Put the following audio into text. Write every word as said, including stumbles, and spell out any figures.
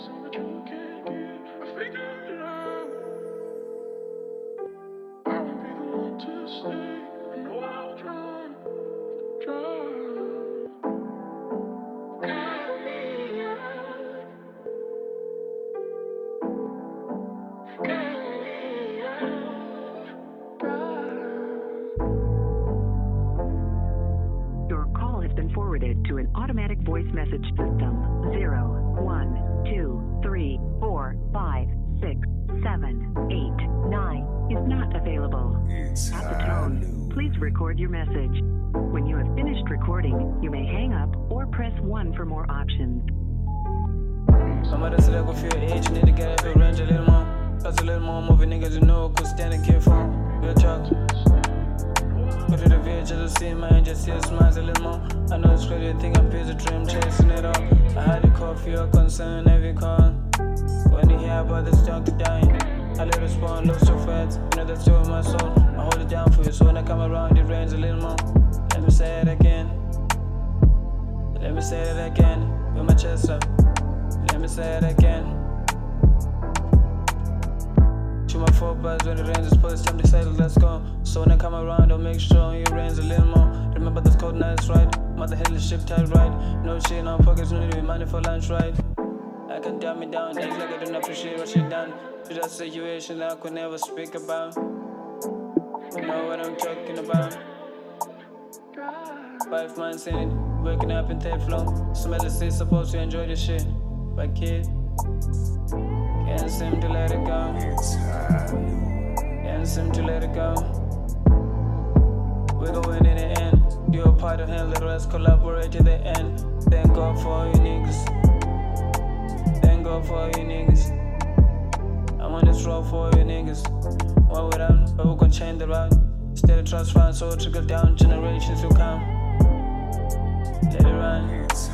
Your call has been forwarded to an automatic voice message system. Zero, one, two, three, four, five, six, seven, eight, nine is not available. It's At the tone, please record your message. When you have finished recording, you may hang up or press one for more options. Some of the select go feel age, need to get up your range a little more. Plus a little more moving niggas you know, could stand and care for. Real talk. Go to the village, just see my angel, see it smiles a little more. I know it's crazy, think I'm busy, dream chasing it all. I had to call for your concern every call. When you hear about this dog dying, I let respond, love so fast, you know that's still my soul. I hold it down for you, so when I come around, it rains a little more. Let me say it again. Let me say it again, with my chest up. Let me say it again. Shoot my four bars when it rains, it's supposed time to settle, let's go. So when I come around, I'll make sure it rains a little more. Remember those cold nights, right? Mother hell is ship tight, right? No shit, no pockets, no need to be money for lunch, right? I can dumb me down, act like I don't appreciate what she done. It's just a situation I could never speak about. You know what I'm talking about. Five months in it, waking up in third floor. Smell the sea, supposed to enjoy this shit. But kid, can't seem to let it go. Can't seem to let it go. We're going in the end. You're a part of him, the rest collaborate to the end. Thank God for all you niggas. Thank God for all you niggas. I'm on this road for all you niggas. One without, but we're gonna change the route. Steady trust fund, so trickle down, generations will come. Let it run.